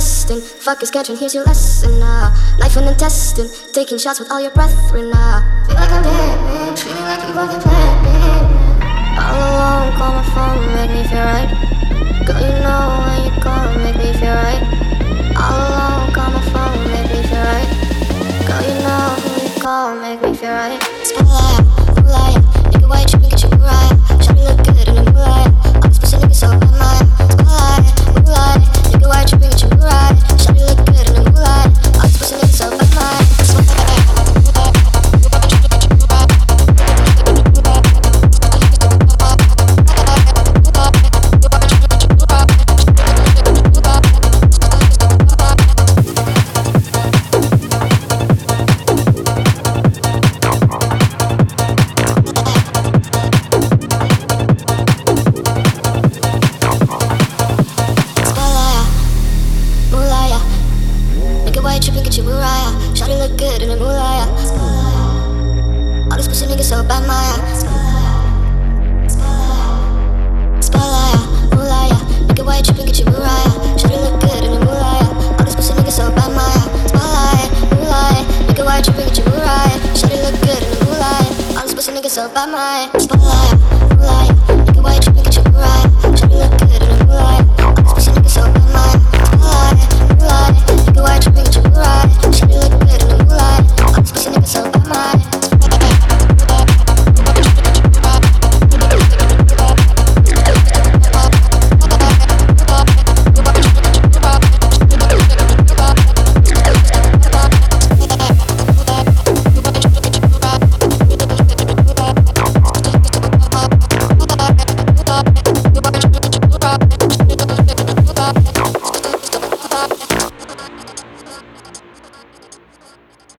resting. Fuck your schedule, here's your lesson. Life and intestine, taking shots with all your brethren. Feel like I'm dead, man. Feeling like I'm fucking playing, man. All alone, call my phone, make me feel right. Girl, you know when you call, make me feel right. All alone, call my phone, make me feel right. Girl, you know when you call, make me feel right. Spotlight, moonlight, nigga, why you tripping, get your Mariah. Shawty look good in the moonlight. All these pussy niggas so bad, my spotlight, moonlight, nigga, why you tripping, get your Mariah. Shawty look good in the moonlight. All these pussy niggas so bad, my spotlight. So by my